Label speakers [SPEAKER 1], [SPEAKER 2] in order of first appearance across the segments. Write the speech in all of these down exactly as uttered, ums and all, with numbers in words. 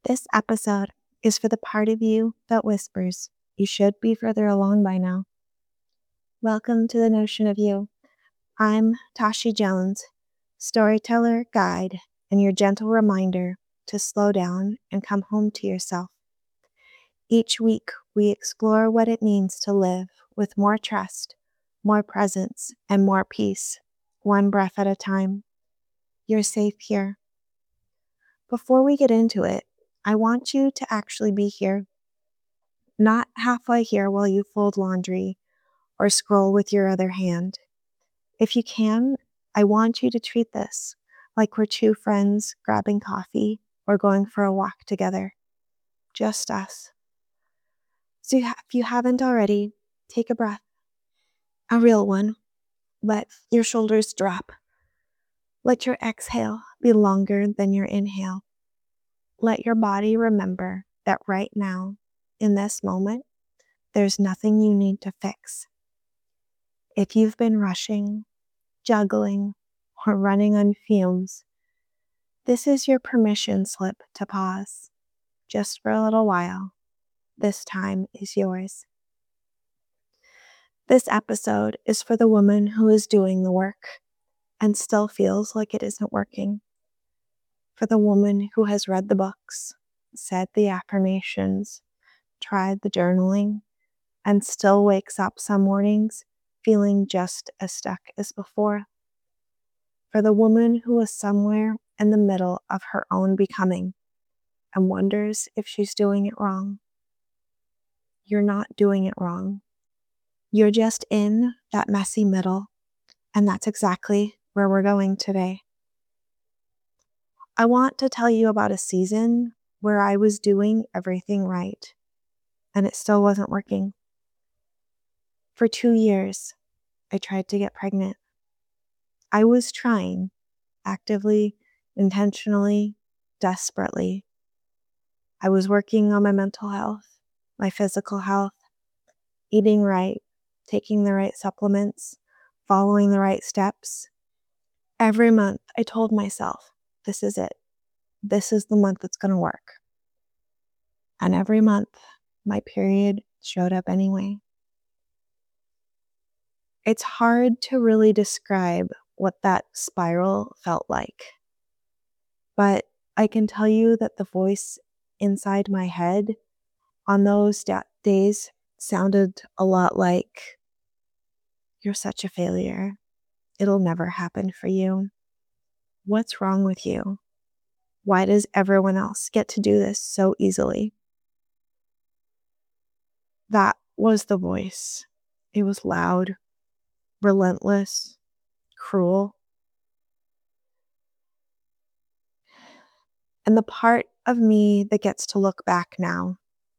[SPEAKER 1] This episode is for the part of you that whispers. You should be further along by now. Welcome to the Notion of You. I'm Tashi Jones, storyteller, guide, and your gentle reminder to slow down and come home to yourself. Each week, we explore what it means to live with more trust, more presence, and more peace, one breath at a time. You're safe here. Before we get into it, I want you to actually be here, not halfway here while you fold laundry or scroll with your other hand. If you can, I want you to treat this like we're two friends grabbing coffee or going for a walk together. Just us. So if you haven't already, take a breath. A real one. Let your shoulders drop. Let your exhale be longer than your inhale. Let your body remember that right now, in this moment, there's nothing you need to fix. If you've been rushing, juggling, or running on fumes, this is your permission slip to pause, just for a little while. This time is yours. This episode is for the woman who is doing the work and still feels like it isn't working. For the woman who has read the books, said the affirmations, tried the journaling, and still wakes up some mornings feeling just as stuck as before. For the woman who is somewhere in the middle of her own becoming and wonders if she's doing it wrong. You're not doing it wrong. You're just in that messy middle, and that's exactly where we're going today. I want to tell you about a season where I was doing everything right, and it still wasn't working. For two years, I tried to get pregnant. I was trying, actively, intentionally, desperately. I was working on my mental health, my physical health, eating right, taking the right supplements, following the right steps. Every month, I told myself, this is it. This is the month it's going to work. And every month, my period showed up anyway. It's hard to really describe what that spiral felt like. But I can tell you that the voice inside my head on those da- days sounded a lot like, you're such a failure. It'll never happen for you. What's wrong with you? Why does everyone else get to do this so easily? That was the voice. It was loud, relentless, cruel. And the part of me that gets to look back now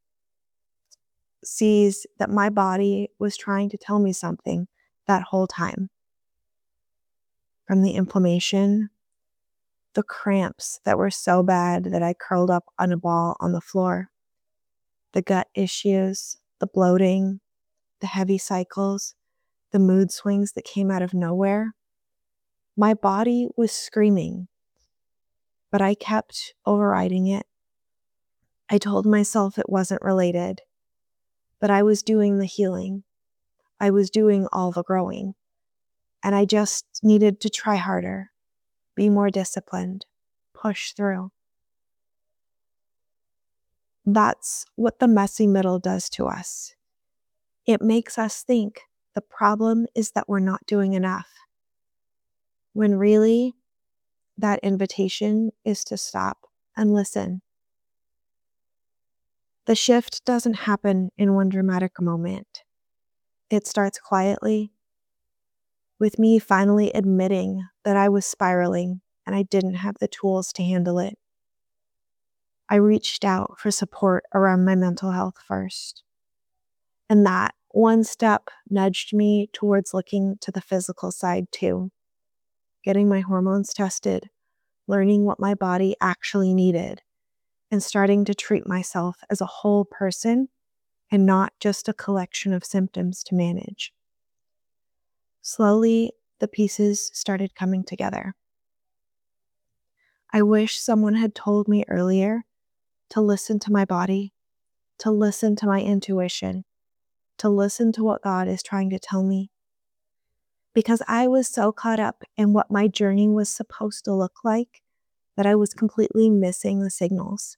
[SPEAKER 1] sees that my body was trying to tell me something that whole time. From the inflammation, the cramps that were so bad that I curled up on a ball on the floor, the gut issues, the bloating, the heavy cycles, the mood swings that came out of nowhere. My body was screaming, but I kept overriding it. I told myself it wasn't related, but I was doing the healing. I was doing all the growing, and I just needed to try harder, be more disciplined, push through. That's what the messy middle does to us. It makes us think the problem is that we're not doing enough, when really, that invitation is to stop and listen. The shift doesn't happen in one dramatic moment. It starts quietly, with me finally admitting that I was spiraling and I didn't have the tools to handle it. I reached out for support around my mental health first. And that one step nudged me towards looking to the physical side too. Getting my hormones tested, learning what my body actually needed, and starting to treat myself as a whole person and not just a collection of symptoms to manage. Slowly, the pieces started coming together. I wish someone had told me earlier to listen to my body, to listen to my intuition, to listen to what God is trying to tell me. Because I was so caught up in what my journey was supposed to look like that I was completely missing the signals.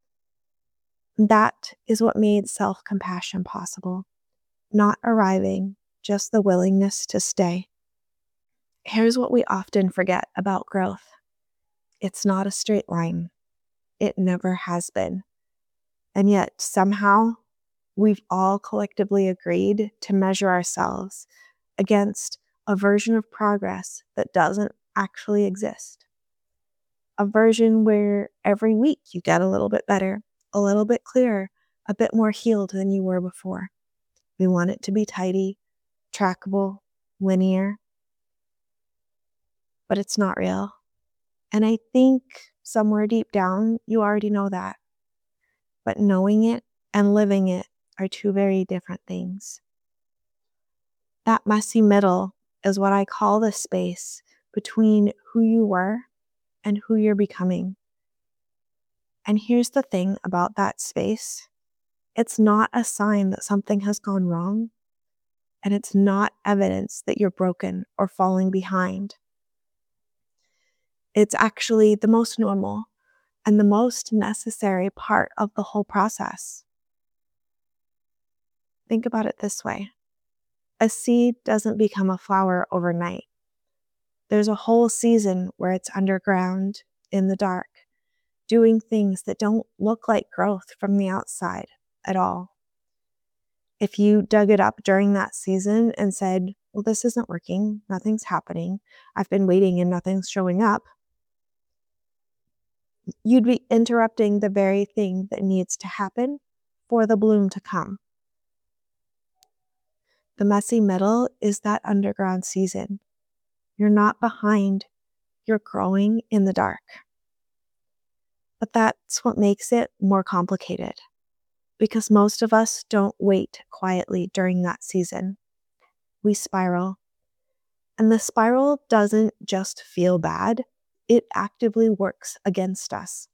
[SPEAKER 1] That is what made self-compassion possible. Not arriving, just the willingness to stay. Here's what we often forget about growth. It's not a straight line. It never has been. And yet, somehow, we've all collectively agreed to measure ourselves against a version of progress that doesn't actually exist. A version where every week you get a little bit better, a little bit clearer, a bit more healed than you were before. We want it to be tidy, trackable, linear, but it's not real. And I think somewhere deep down, you already know that. But knowing it and living it are two very different things. That messy middle is what I call the space between who you were and who you're becoming. And here's the thing about that space. It's not a sign that something has gone wrong, and it's not evidence that you're broken or falling behind. It's actually the most normal and the most necessary part of the whole process. Think about it this way. A seed doesn't become a flower overnight. There's a whole season where it's underground, in the dark, doing things that don't look like growth from the outside at all. If you dug it up during that season and said, well, this isn't working, nothing's happening, I've been waiting and nothing's showing up, you'd be interrupting the very thing that needs to happen for the bloom to come. The messy middle is that underground season. You're not behind, you're growing in the dark. But that's what makes it more complicated, because most of us don't wait quietly during that season. We spiral. And the spiral doesn't just feel bad, it actively works against us.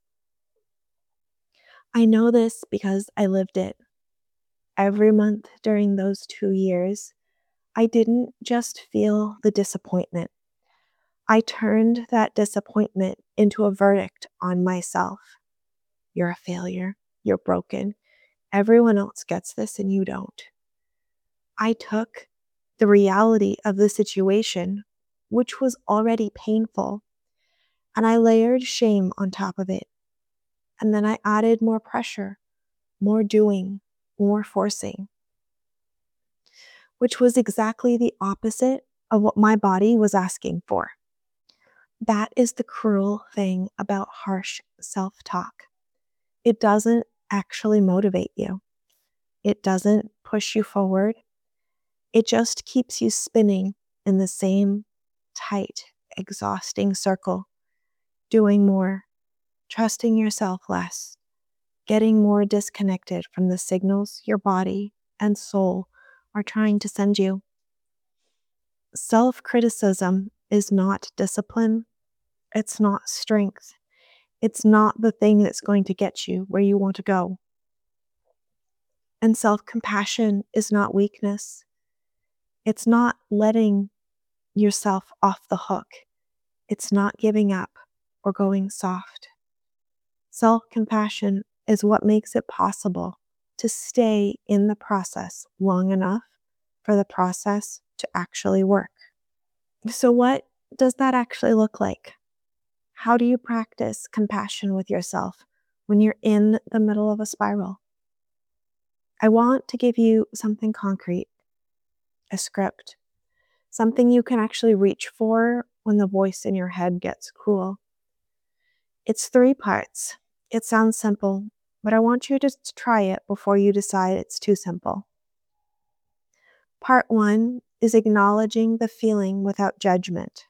[SPEAKER 1] I know this because I lived it. Every month during those two years, I didn't just feel the disappointment. I turned that disappointment into a verdict on myself. You're a failure. You're broken. Everyone else gets this and you don't. I took the reality of the situation, which was already painful, and I layered shame on top of it. And then I added more pressure, more doing, more forcing, which was exactly the opposite of what my body was asking for. That is the cruel thing about harsh self-talk. It doesn't actually motivate you. It doesn't push you forward. It just keeps you spinning in the same tight, exhausting circle, doing more, trusting yourself less, getting more disconnected from the signals your body and soul are trying to send you. Self-criticism is not discipline. It's not strength. It's not the thing that's going to get you where you want to go. And self-compassion is not weakness. It's not letting yourself off the hook. It's not giving up or going soft. Self-compassion is what makes it possible to stay in the process long enough for the process to actually work. So what does that actually look like? How do you practice compassion with yourself when you're in the middle of a spiral? I want to give you something concrete, a script, something you can actually reach for when the voice in your head gets cruel. It's three parts. It sounds simple, but I want you to try it before you decide it's too simple. Part one is acknowledging the feeling without judgment.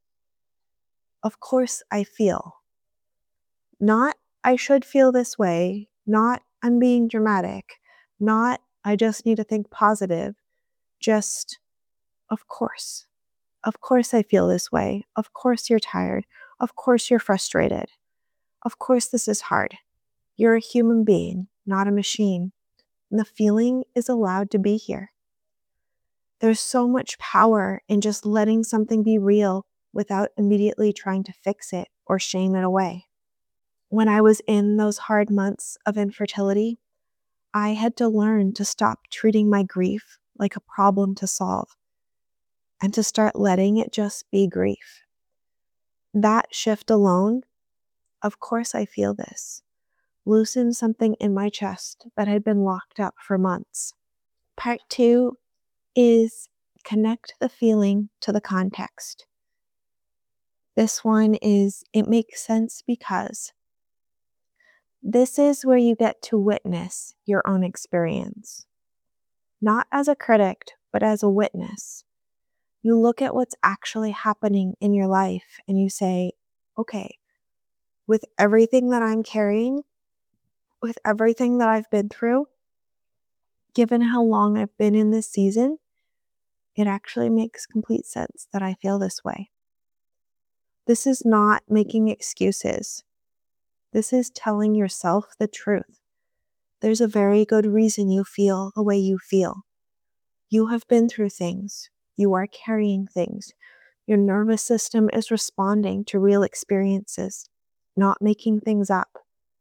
[SPEAKER 1] Of course I feel. Not, I should feel this way. Not, I'm being dramatic. Not, I just need to think positive. Just, of course. Of course I feel this way. Of course you're tired. Of course you're frustrated. Of course this is hard. You're a human being, not a machine, and the feeling is allowed to be here. There's so much power in just letting something be real without immediately trying to fix it or shame it away. When I was in those hard months of infertility, I had to learn to stop treating my grief like a problem to solve and to start letting it just be grief. That shift alone, of course I feel this, loosened something in my chest that had been locked up for months. Part two is connect the feeling to the context. This one is it makes sense because. This is where you get to witness your own experience. Not as a critic, but as a witness. You look at what's actually happening in your life and you say, okay, with everything that I'm carrying, with everything that I've been through, given how long I've been in this season, it actually makes complete sense that I feel this way. This is not making excuses. This is telling yourself the truth. There's a very good reason you feel the way you feel. You have been through things. You are carrying things. Your nervous system is responding to real experiences, not making things up.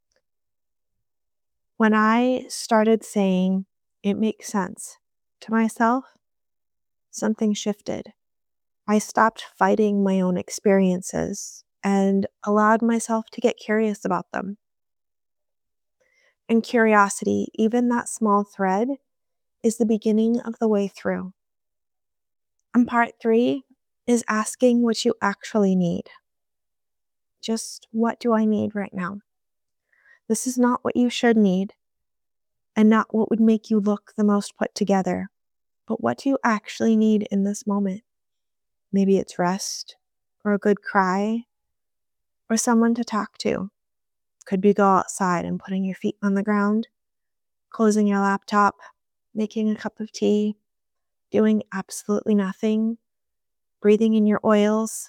[SPEAKER 1] When I started saying it makes sense to myself, something shifted. I stopped fighting my own experiences and allowed myself to get curious about them. And curiosity, even that small thread, is the beginning of the way through. And part three is asking what you actually need. Just what do I need right now? This is not what you should need and not what would make you look the most put together, but what do you actually need in this moment? Maybe it's rest or a good cry or someone to talk to. Could be go outside and putting your feet on the ground, closing your laptop, making a cup of tea, doing absolutely nothing, breathing in your oils.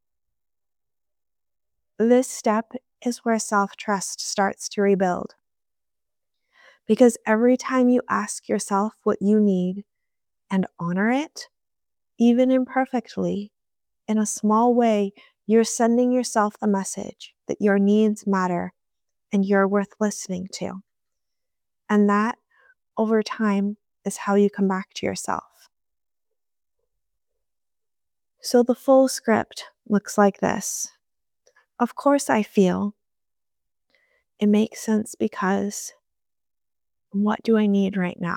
[SPEAKER 1] This step is where self-trust starts to rebuild. Because every time you ask yourself what you need and honor it, even imperfectly, in a small way, you're sending yourself the message that your needs matter and you're worth listening to. And that, over time, is how you come back to yourself. So the full script looks like this. Of course I feel. It makes sense because what do I need right now?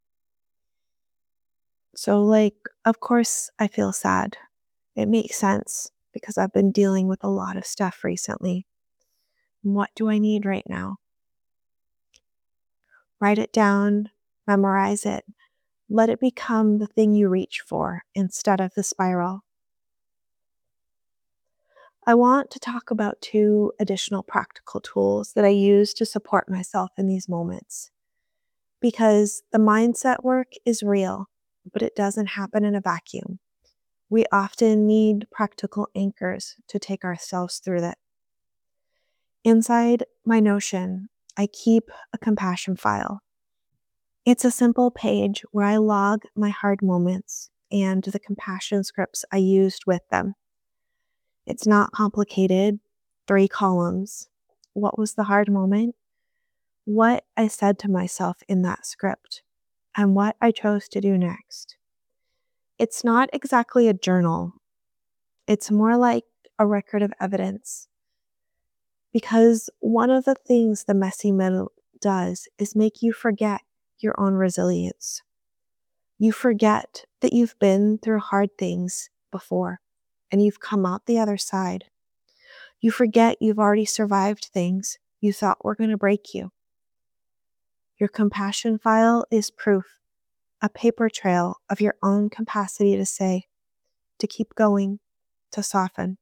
[SPEAKER 1] So like, of course I feel sad. It makes sense because I've been dealing with a lot of stuff recently. What do I need right now? Write it down, memorize it. Let it become the thing you reach for instead of the spiral. I want to talk about two additional practical tools that I use to support myself in these moments. Because the mindset work is real, but it doesn't happen in a vacuum. We often need practical anchors to take ourselves through that. Inside my Notion, I keep a compassion file. It's a simple page where I log my hard moments and the compassion scripts I used with them. It's not complicated, three columns. What was the hard moment? What I said to myself in that script, and what I chose to do next. It's not exactly a journal. It's more like a record of evidence. Because one of the things the messy middle does is make you forget your own resilience. You forget that you've been through hard things before and you've come out the other side. You forget you've already survived things you thought were going to break you. Your compassion file is proof, a paper trail of your own capacity to say, to keep going, to soften.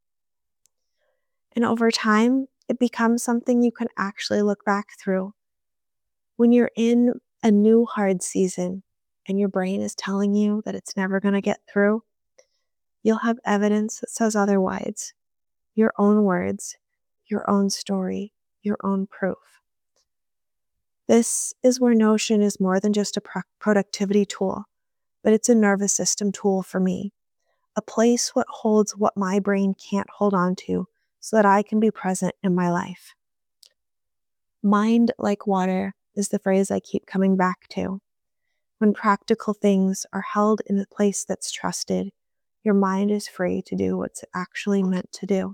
[SPEAKER 1] And over time, it becomes something you can actually look back through. When you're in a new hard season and your brain is telling you that it's never going to get through, you'll have evidence that says otherwise. Your own words, your own story, your own proof. This is where Notion is more than just a pro- productivity tool, but it's a nervous system tool for me, a place what holds what my brain can't hold on to so that I can be present in my life. Mind like water is the phrase I keep coming back to. When practical things are held in a place that's trusted, your mind is free to do what's actually meant to do.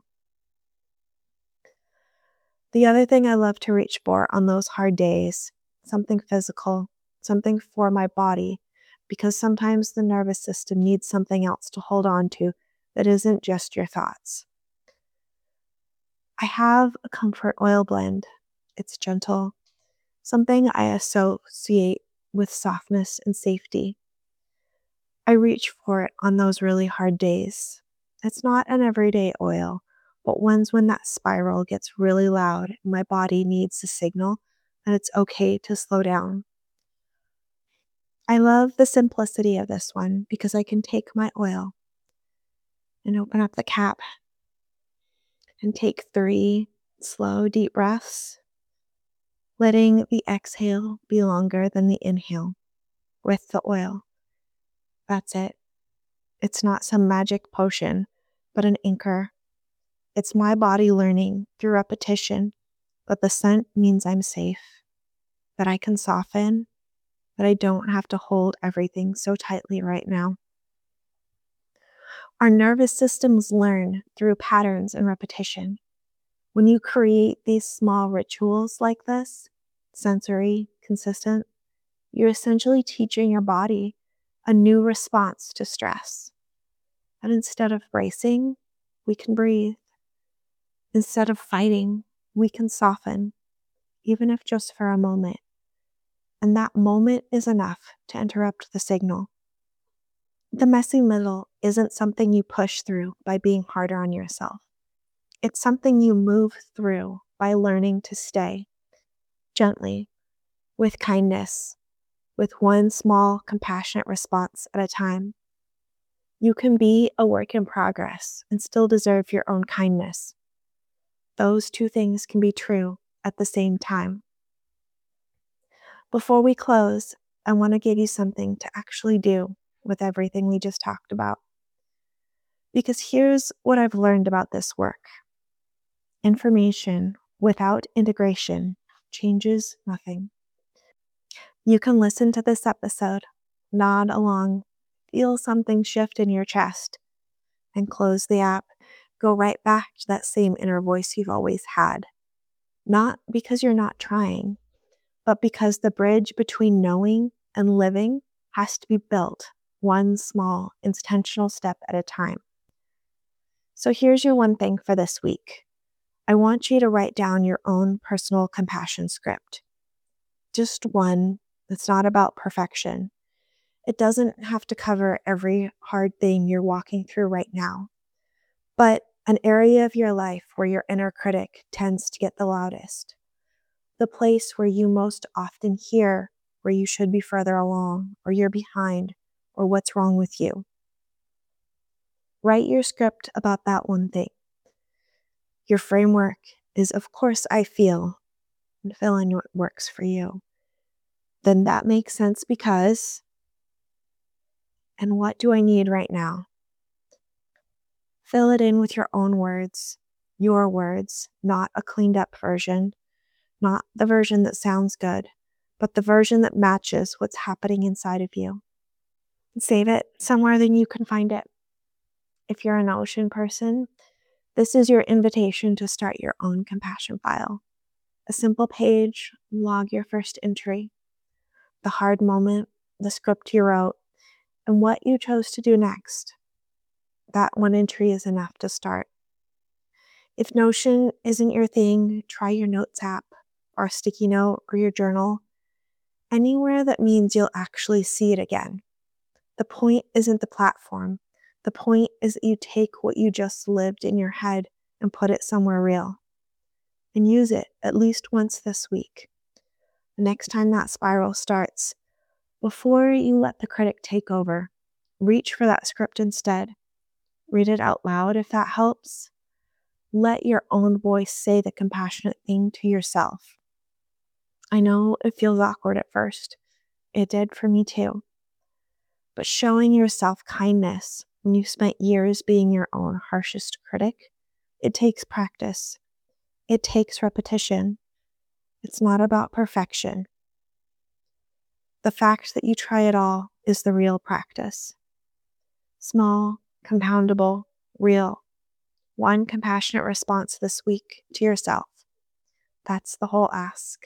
[SPEAKER 1] The other thing I love to reach for on those hard days, something physical, something for my body, because sometimes the nervous system needs something else to hold on to that isn't just your thoughts. I have a comfort oil blend. It's gentle, something I associate with softness and safety. I reach for it on those really hard days. It's not an everyday oil, but ones when that spiral gets really loud and my body needs a signal that it's okay to slow down. I love the simplicity of this one because I can take my oil and open up the cap and take three slow, deep breaths, letting the exhale be longer than the inhale with the oil. That's it. It's not some magic potion, but an anchor. It's my body learning through repetition that the scent means I'm safe, that I can soften, that I don't have to hold everything so tightly right now. Our nervous systems learn through patterns and repetition. When you create these small rituals like this, sensory, consistent, you're essentially teaching your body a new response to stress. And instead of bracing, we can breathe. Instead of fighting, we can soften, even if just for a moment. And that moment is enough to interrupt the signal. The messy middle isn't something you push through by being harder on yourself. It's something you move through by learning to stay gently, with kindness, with one small, compassionate response at a time. You can be a work in progress and still deserve your own kindness. Those two things can be true at the same time. Before we close, I want to give you something to actually do with everything we just talked about. Because here's what I've learned about this work. Information without integration changes nothing. You can listen to this episode, nod along, feel something shift in your chest, and close the app. Go right back to that same inner voice you've always had. Not because you're not trying, but because the bridge between knowing and living has to be built one small, intentional step at a time. So here's your one thing for this week. I want you to write down your own personal compassion script. Just one that's not about perfection. It doesn't have to cover every hard thing you're walking through right now, but an area of your life where your inner critic tends to get the loudest. The place where you most often hear where you should be further along, or you're behind, or what's wrong with you. Write your script about that one thing. Your framework is, of course, I feel, and fill in what works for you. Then that makes sense because, and what do I need right now? Fill it in with your own words, your words, not a cleaned up version, not the version that sounds good, but the version that matches what's happening inside of you. Save it somewhere that you can find it. If you're a Notion person, this is your invitation to start your own compassion file. A simple page, log your first entry, the hard moment, the script you wrote, and what you chose to do next. That one entry is enough to start. If Notion isn't your thing, try your notes app or a sticky note or your journal. Anywhere that means you'll actually see it again. The point isn't the platform. The point is that you take what you just lived in your head and put it somewhere real. And use it at least once this week. The next time that spiral starts, before you let the critic take over, reach for that script instead. Read it out loud if that helps. Let your own voice say the compassionate thing to yourself. I know it feels awkward at first. It did for me too. But showing yourself kindness when you spent years being your own harshest critic, it takes practice. It takes repetition. It's not about perfection. The fact that you try it all is the real practice. Small, compoundable, real. One compassionate response this week to yourself. That's the whole ask.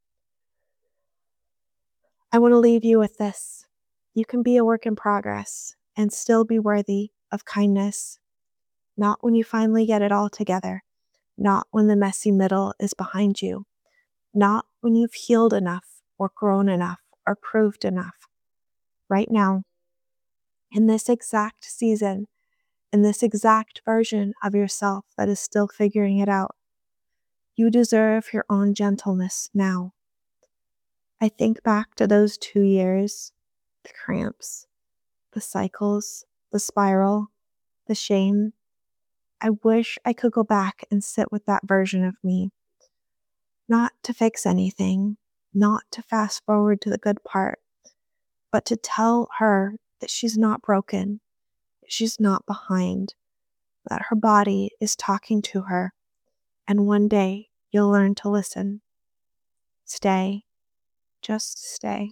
[SPEAKER 1] I want to leave you with this. You can be a work in progress and still be worthy of kindness. Not when you finally get it all together. Not when the messy middle is behind you. Not when you've healed enough or grown enough or proved enough. Right now, in this exact season, in this exact version of yourself that is still figuring it out, you deserve your own gentleness now. I think back to those two years, the cramps, the cycles, the spiral, the shame. I wish I could go back and sit with that version of me. Not to fix anything, not to fast forward to the good part, but to tell her that she's not broken, that she's not behind, that her body is talking to her, and one day you'll learn to listen. Stay. Just stay.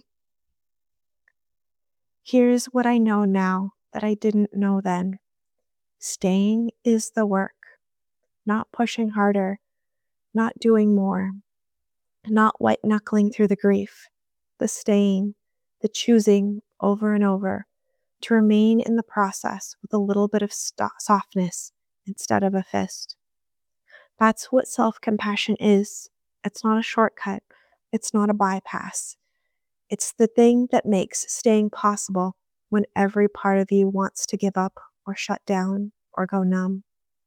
[SPEAKER 1] Here's what I know now that I didn't know then. Staying is the work, not pushing harder, not doing more, not white-knuckling through the grief, the staying, the choosing over and over to remain in the process with a little bit of st- softness instead of a fist. That's what self-compassion is. It's not a shortcut. It's not a bypass. It's the thing that makes staying possible when every part of you wants to give up or shut down or go numb.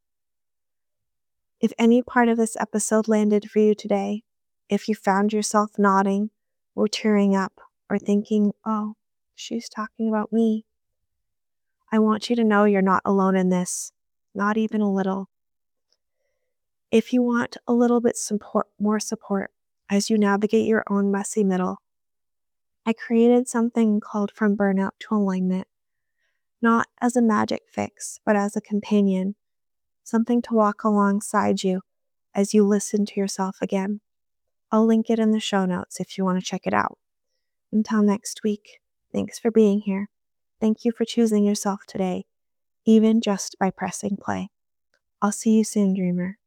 [SPEAKER 1] If any part of this episode landed for you today, if you found yourself nodding or tearing up or thinking, oh, she's talking about me, I want you to know you're not alone in this, not even a little. If you want a little bit support, more support as you navigate your own messy middle, I created something called From Burnout to Alignment, not as a magic fix, but as a companion, something to walk alongside you as you listen to yourself again. I'll link it in the show notes if you want to check it out. Until next week, thanks for being here. Thank you for choosing yourself today, even just by pressing play. I'll see you soon, dreamer.